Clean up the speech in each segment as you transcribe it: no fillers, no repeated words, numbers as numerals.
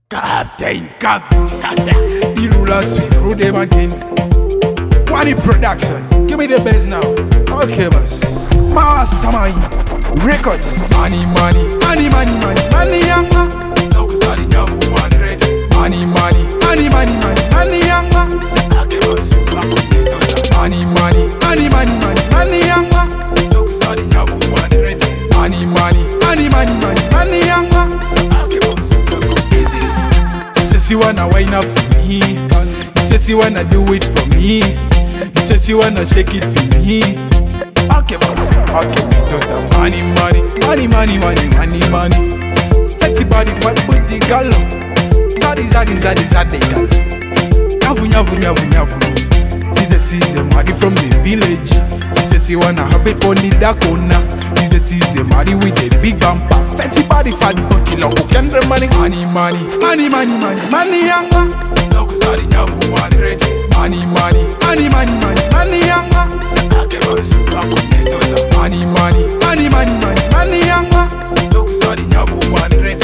Captain. The rulers, we rule them again. Wani production, give me the best now. Okay, boss. Mastermind records. Money, yanga. Locals are in for 100. Money, yanga. Okay, boss. Money, yanga. Locals are in for 100. Money, yanga. Okay, boss. Easy. She says she wanna wine up for me. She says she wanna do it for me. She says she wanna shake it for me. Okay, boss. Okay, me total money. Sexy body, fat booty, girl. Zadi, girl. Nyavu. She says she's a money from the village. She says she wanna have it on the corner. She says she's a money with a big bumper. Sexy body, fat booty, loco, kendra money, yanga. Locals are in for 100. Money, yanga. Okay, boss. Money, yanga. Locals are in for 100.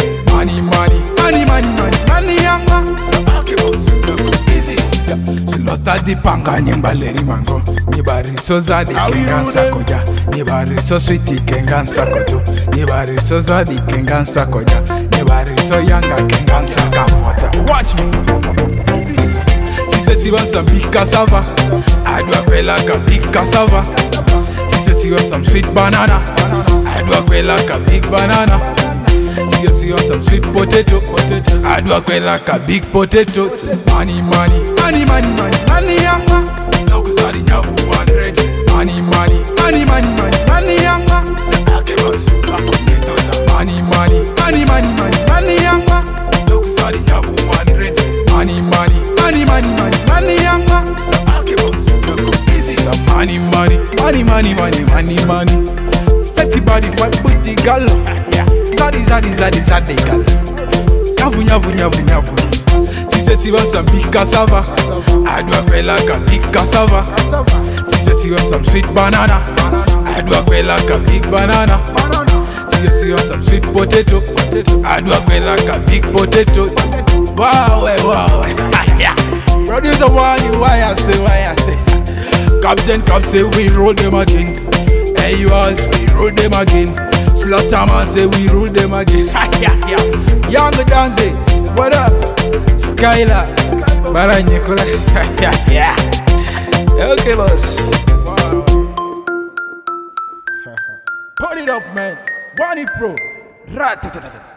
Money, yanga. Okay, boss. Easy. Silota di panga nyembaleri mango. Nibari so zadi kengansa koja. Nibari so sweetie kengansa kojo. Nibari so zadi kengansa koja. Nibari so yanga kengansa kamfota. Watch me. She says she wants some big cassava. I do a like a big cassava. She says she wants some sweet banana. I do a like a big banana. She says she wants some sweet potato. I do a like a big potato. Money, yanga. Locals are in for 100. Money, yanga. Okay, boss. Money, yanga. Locals are in for 100. Money, yanga. Okay, boss. Easy. Money. Sexy body, fat booty, girl. Zadi, girl. Nyavu. She says she wants some big cassava. I do a like a big cassava. She says she wants some sweet banana. I do a like a big banana. She says she wants some sweet potato. I do a like a big potato. Wow. Producer one, why I say. Captain Cap say we roll them again. Hey, yours, we roll them again. Slaughterman say we rule them again. Young dance, what up? Skylar, Baranyekula. Okay, boss. Put it off, man. Wani Pro. Rat.